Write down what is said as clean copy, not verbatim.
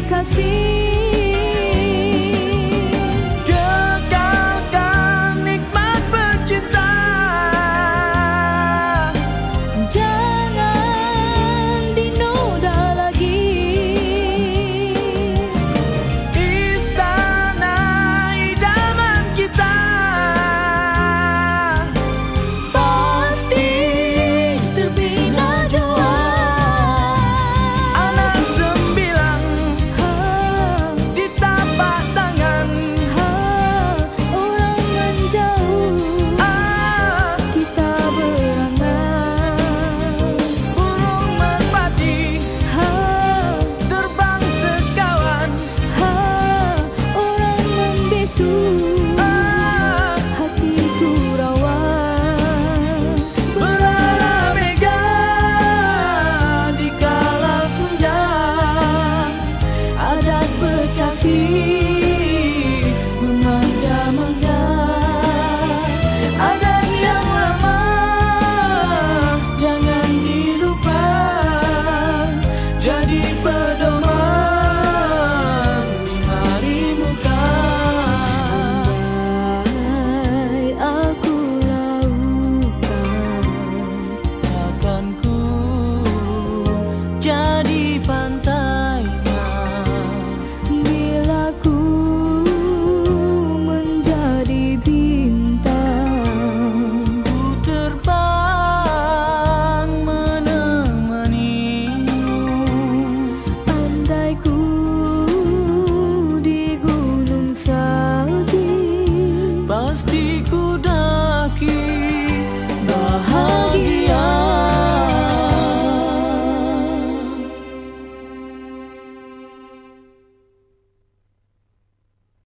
kasih. Kekalkan nikmat bercinta, jangan dinoda lagi. istana idaman kita Pasti terbina jua. anak sembilan di tapak tangan. Orang menjauh kita berangan. Burung merpati terbang sekawan. Orang membisu hatiku rawan. Berala mega di kala senja, Adat Bekasi memanja-manja. Adat yang lama jangan dilupa, jadi pedoman di hari muka. Andai aku lautan, akan ku jadi pantainya. bila ku menjadi bintang, Ku terbang menemanimu. andai ku di gunung salji, Pasti ku